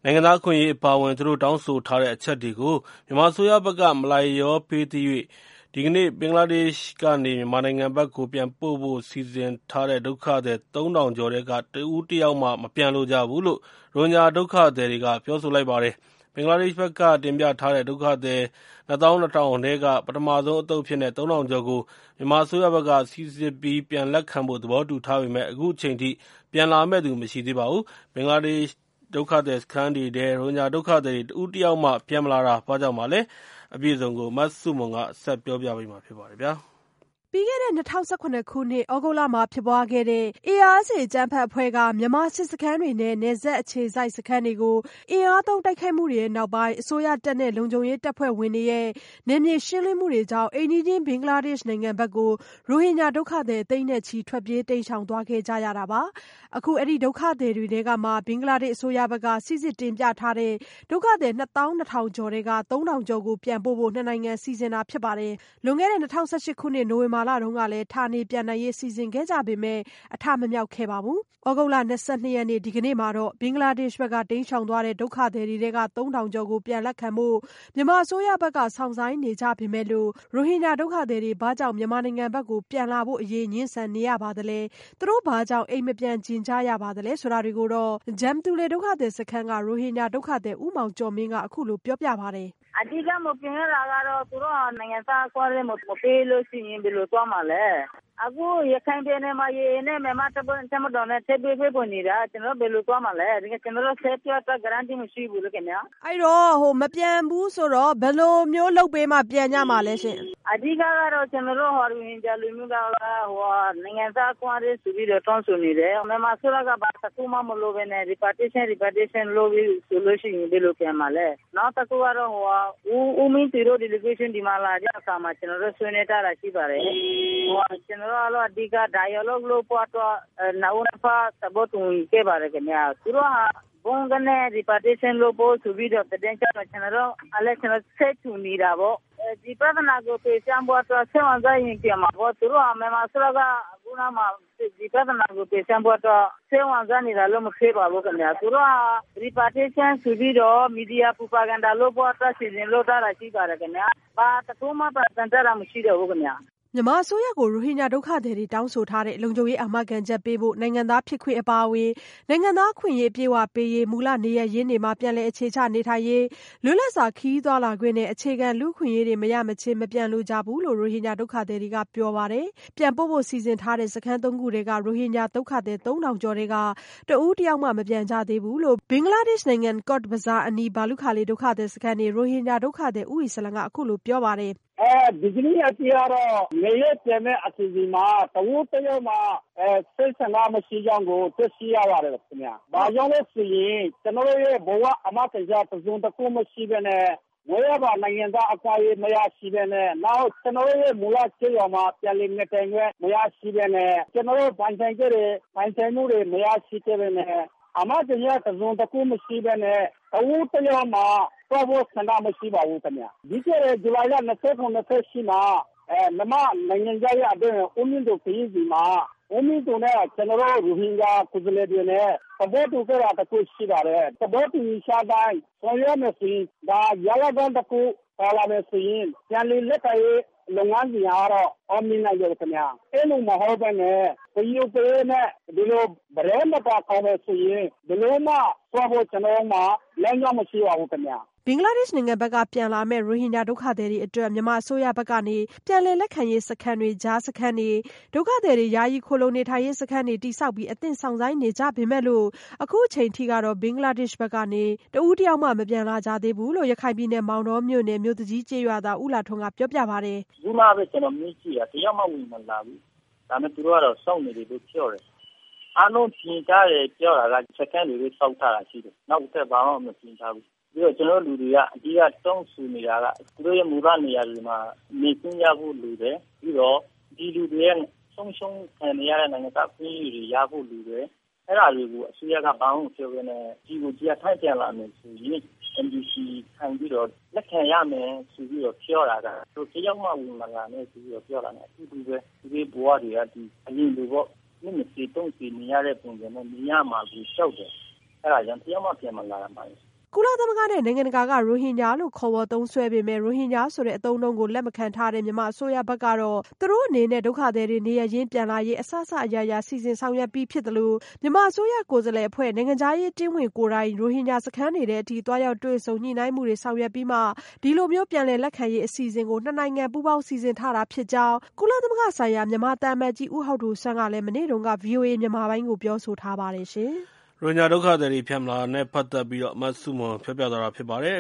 နိုင်ငံသားအခွင့်အရေးအပါအဝင်သူတို့တောင်းဆိုထားတဲ့အချက်တွေကိုမြန်မာအစိုးရဘက်ကမလိုက်လျောပေးသရွေ့ဒီကနေ့ဘင်္ဂလားဒေ့ရှ်ကနေမြန်မာနိုင်ငံဘက်ကိုပြန်ပို့ဖို့စီစဉ်ထားတဲ့ဒုက္ခသည် 3,000 ကျော်ထဲကတဦးတယောက်မှမပြန်လိုကြဘူးလို့ရိုဟင်ဂျာဒုက္ခသည်တွေကပြောဆိုလိုက်ပါတယ်။ ဘင်္ဂလားဒေ့ရှ်ဘက်ကတင်ပြထားတဲ့ဒုက္ခသည် 22,000 ထဲကပထမဆုံးအသုတ်အဖြစ်နဲ့ 3,000 ကျော်ကိုမြန်မာအစိုးရဘက်ကစိစစ်ပြီးပြန်လက်ခံဖို့သဘောတူထားပေမယ့်အခုချိန်ထိပြန်လာမယ့်သူမရှိသေးပါဘူး။ ဘင်္ဂလားဒေ့ရှ်ဒုက္ခသည်စခန်းတွေထဲရိုဟင်ဂျာဒုက္ခသည်တွေတဦးတယောက်မှပြန်မလာတာဘာကြောင့်ပါလဲ။ အပြည့်အစုံကိုမဆုမွန်ကဆက်ပြောပြပေးမှာဖြစ်ပါတယ်ဗျာ။ပြီးခဲ့တဲ့2017ခုနှစ်သြဂုတ်လမှာဖြစ်ပွားခဲ့တဲ့ ARSA အကြမ်းဖက်အဖွဲ့ကမြန်မာစစ်စခန်းတွေနဲ့နယ်စပ်အခြေစိုက်စခန်းတွေကိုအင်အားသုံးတိုက်ခိုက်မှုတွေနောက်ပိုင်းအစိုးရတပ်နဲ့လုံခြုံရေးတပ်ဖွဲ့ဝင်တွေရဲ့နယ်မြေရှင်းလင်းမှုတွေကြောင့်အိမ်နီးချင်းဘင်္ဂလားဒေ့ရှ်နိုင်ငံဘက်ကိုရိုဟင်ဂျာဒုက္ခသည်သိန်းနဲ့ချီထွက်ပြေးတိမ်းရှောင်သွားခဲ့ကြရတာပါ။အခုအဲဒီဒုက္ခသည်တွေထဲကမှဘင်္ဂလားဒေ့ရှ်အစိုးရဘက်ကစိစစ်တင်ပြထားတဲ့ဒုက္ခသည် 22,000 ကျော်ထဲက 3,000 ကျော်ကိုပြန်ပို့ဖို့နှစ်နိုင်ငံစီစဉ်တာဖြစ်ပါတယ်။လွန်ခဲ့တဲ့2018ခုနှစ်နိုဝင်ဘာလတုန်းကလည်းဌာနေပြန်နိုင်ရေးစီစဉ်ခဲ့ကြပေမယ့်အထမမြောက်ခဲ့ပါဘူး။သြဂုတ်လ22ရက်နေ့ဒီကနေ့မှာတော့ဘင်္ဂလားဒေ့ရှ်ဘက်ကတိမ်းရှောင်သွားတဲ့ဒုက္ခသည်တွေထဲက 3,000 ကျော်ကိုပြန်လက်ခံဖို့မြန်မာအစိုးရဘက်ကစောင့်ဆိုင်းနေကြပေမယ့်လို့ရိုဟင်ဂျာဒုက္ခသည်တွေဘာကြောင့်မြန်မာနိုင်ငံဘက်ကိုပြန်လာဖို့အရေးငြင်းဆန်နေရပါသလဲ။သူတို့ဘာကြောင့်အိမ်မပြန်ချင်ကြရပါသလဲဆိုတာတွေကိုတော့ဂျမ်တူလေဒုက္ခသည်စခန်းကရိုဟင်ဂျာဒုက္ခသည်ဦးမောင်ကျော်မင်းကအခုလိုပြောပြပါတယ်။အဓိကမပြန်ရတာကတော့သူတို့နိုင်ငံသားအခွင့်အရေးမပေးလို့ရှိရင်ဘယ်လိုသွားမှာလဲအခုရခိုင်ပြည်နယ်မှာရေနဲ့မြန်မာတပ်မတော်နဲ့ထိပ်ပေးဖွင့်နေတာကျွန်တော်ဘယ်လိုသွားမှာလဲကျွန်တော်ဆက်ပြတ် guarantee မရှိဘူးလေခင်ဗျာအဲ့တော့မပြန်ဘူးဆိုတော့ဘယ်လိုမျိုးလုပ်ပေးမှပြန်ကြမှာလဲရှင်အဓိကကတော့ကျွန်တော်တို့ရိုဟင်ဂျာလူမျိုးကနိုင်ငံသားအခွင့်အရေးဆိုပြီးတော့တောင်းဆိုနေတယ်မြန်မာဆိုတာကဘာတစ်ခုမှမလုပ်ဘဲနဲ့ repartition လုပ်ပြီးဆိုလို့ရှိရင်ဘယ်လိုပြန်မှာလဲနောက်တစ်ခုကတော့ဦးမင်းတီတို့ delegation ဒီမှာလာကြအခါမှာကျွန်တော်တို့ဆွေးနွေးထားတာရှိပါတယ်ကျွန်တော်တို့အဓိက dialogue လုပ်ဖို့တော့နောက်တစ်ဖက်သဘောတူခဲ့ပါတယ်ခင်ဗျာသူတို့ဟာဘုံကနေ repartition လုပ်ဖို့ဆိုပြီးတော့တင်ကြတော့ကျွန်တော်ဆက်ထူနေတာပေါ့ဒီပြဿနာကိုပြေချမ်းဖို့တော့ဆက်ဝင်ကြရင်ပြန်မှာပေါ့သူတို့မြန်မာဆိုတာကအခုနောက်မှာဒီပြဿနာကိုပြေချမ်းဖို့တော့ဆက်ဝင်ကြနေတာလို့မဖြစ်ပါဘူးခင်ဗျာသူတို့ repartition ဆိုပြီးတော့ media propaganda လုပ်ဖို့တော့စီစဉ်လို့တာရှိပါတယ်ခင်ဗျာဘာတခုမှပြန်ကြတာမရှိတော့ဘူးခင်ဗျာမြန်မာအစိုးရကိုရိုဟင်ဂျာဒုက္ခသည်တွေတောင်းဆိုထားတဲ့လုံခြုံရေးအာမခံချက်ပေးဖို့နိုင်ငံသားဖြစ်ခွင့်အပါအဝင်နိုင်ငံသားအခွင့်အရေးအပြည့်အဝပေးရေးမူလနေရပ်ရင်းတွေမှာပြန်လည်အခြေချနေထိုင်ရေးလွတ်လပ်စွာခရီးသွားလာခွင့်နဲ့အခြေခံလူ့အခွင့်အရေးတွေမရမချင်းမပြန်လိုကြဘူးလို့ရိုဟင်ဂျာဒုက္ခသည်တွေကပြောပါတယ်။ပြန်ပို့ဖို့စီစဉ်ထားတဲ့စခန်း3ခုထဲကရိုဟင်ဂျာဒုက္ခသည် 3,000 ကျော်ထဲကတဦးတယောက်မှမပြန်ကြသေးဘူးလို့ဘင်္ဂလားဒေ့ရှ်နိုင်ငံကော့ဘဇားအနီးဘာလုခါလီဒုက္ခသည်စခန်းနေရိုဟင်ဂျာဒုက္ခသည်ဦးအီစလံကအခုလိုပြောပါတယ်ဒီကနေ့အကြည့်ကတော့နေရပြန်မဲ့အစီအစဉ်မှာတဝက်တယောက်မှာစိတ်ဆန္ဒမရှိကြောင်းကိုသိရှိရပါတယ်ခင်ဗျာ။ဘာကြောင့်လဲဆိုရင်ကျွန်တော်ရဲ့ဘဝအမတ်တရားတစ်စုံတစ်ခုမရှိဘဲနဲ့ဝေရပါနိုင်ငံသားအခွင့်အရေးမရရှိဘဲနဲ့နောက်ကျွန်တော်ရဲ့မူလကျေးရွာမှာပြန်လည်နေထိုင်ခွင့်မရရှိဘဲနဲ့ကျွန်တော်တို့ပိုင်ဆိုင်မှုတွေမရရှိခဲ့ဘဲနဲ့အမတ်တရားတစ်စုံတစ်ခုမရှိဘဲနဲ့တဝက်တယောက်မှာတော့ဘဆန္ဒမရှိပါဘူးခင်ဗျာဒီကနေ့ဇူလိုင်လ29-28မှာနမနိုင်ငံသားရဲ့အတွင်းဦးမင်းတို့ပြည်စီမှာဦးမင်းတို့နဲ့ကျွန်တော်တို့ရိုဟင်ဂျာကိုယ်စားလှယ်တွေနဲ့သဘောတူကြတာတခုရှိပါတယ်သဘောတူရှာတိုင်းဆောင်ရွက်မယ်ဆိုရင်ဒါရလဒ်တစ်ခုပေါ်လာမယ်ဆိုရင်ပြန်လည်လက်ခံရေးလုပ်ငန်းစဉ်ကတော့အောင်မြင်နိုင်တယ်ခင်ဗျာအဲ့လိုမဟုတ်ဘဲနဲ့ပြည်ပနဲ့ဒီလိုဗရဲမတာကောင်းမယ်ဆိုရင်ဒီလိုမှသွားဖို့ကျွန်တော်မှလမ်းကြောင်းမရှိပါဘူးခင်ဗျာဘင်္ဂလားဒေ့ရှ်နိုင်ငံဘက်ကပြန်လာမဲ့ရိုဟင်ဂျာဒုက္ခသည်တွေအတွက်မြန်မာအစိုးရဘက်ကနေပြန်လည်လက်ခံရေးစခန်းတွေကြားစခန်းတွေဒုက္ခသည်တွေယာယီခိုလုံနေထိုင်ရေးစခန်းတွေတိစောက်ပြီးအသင့်ဆောင်ဆိုင်နေကြပေမဲ့လို့အခုအချိန်ထိကတော့ဘင်္ဂလားဒေ့ရှ်ဘက်ကနေတဦးတယောက်မှမပြန်လာကြသေးဘူးလို့ရခိုင်ပြည်နယ်မောင်တောမြို့နယ်မြို့သူကြီးကျေးရွာသားဦးလာထွန်းကပြောပြပါတယ်ဒီမှာပဲကျွန်တော်မြင်ကြည့်တာတယောက်မှဝင်မလာဘူးဒါနဲ့သူတို့ကတော့စောင့်နေတယ်လို့ပြောတယ်အားလုံးပြင်ကြတယ်ပြောတာကစခန်းတွေစောက်ထားတာရှိတယ်နောက်ထပ်ဘာမှမပြင်ထားဘူးပြီးတော့ကျွန်တော်လူတွေကအကြီးကတောင်းဆိုနေတာကသူတို့ရဲ့မူလနေရာတွေမှာနေခွင့်ရဖို့လိုတယ်ပြီးတော့ဒီလူတွေရဲ့ဆုံးရှုံးခံရတဲ့နိုင်ငံသားအခွင့်အရေးတွေရဖို့လိုတယ်အဲ့ဒါတွေကိုအစိုးရကဘာမှမပြောဘဲနဲ့ဒီကိုကြီးထိုင်ပြန်လာမယ်ဆိုရင် MDC ခံပြီးတော့လက်ခံရမယ်ဆိုပြီးတော့ပြောတာကသူတယောက်မှဝင်မလာနဲ့ဆိုပြီးတော့ပြောတာနဲ့အတူတူပဲဒီဘဝတွေကဒီအရင်လိုပေါ့နှစ်20-30နေရတဲ့ပုံစံနဲ့နေရမှာကိုရှောက်တယ်အဲ့ဒါကြောင့်တယောက်မှပြန်မလာရပါဘူးကုလသမဂ္ဂနဲ့နိုင်ငံတကာကရိုဟင်ဂျာလို့ခေါ်ဝေါ်သုံးစွဲပေမဲ့ရိုဟင်ဂျာဆိုတဲ့အသုံးအနှုန်းကိုလက်မခံထားတဲ့မြန်မာအစိုးရဘက်ကတော့သူတို့အနေနဲ့ဒုက္ခသည်တွေနေရရင်းပြန်လာရေးအဆအရာရာစီစဉ်ဆောင်ရွက်ပြီးဖြစ်တယ်လို့မြန်မာအစိုးရကိုယ်စားလှယ်အဖွဲ့နိုင်ငံခြားရေးတင်းဝင်ကိုယ်တိုင်ရိုဟင်ဂျာစခန်းတွေတဲ့အထိတွားရောက်တွေ့ဆုံညှိနှိုင်းမှုတွေဆောင်ရွက်ပြီးမှဒီလိုမျိုးပြန်လည်လက်ခံရေးအစီအစဉ်ကိုနှစ်နိုင်ငံပူးပေါင်းစီစဉ်ထားတာဖြစ်ကြောင်းကုလသမဂ္ဂဆိုင်ရာမြန်မာသံအမတ်ကြီးဦးဟောက်ဒိုဆွမ်းကလည်းမနေ့တုန်းက VOA မြန်မာပိုင်းကိုပြောဆိုထားပါတယ်ရှင်ရိုဟင်ဂျာဒုက္ခသည်တွေပြန်လာတာနဲ့ပတ်သက်ပြီးမဆုမွန်ပြောပြသွားတာဖြစ်ပါတယ်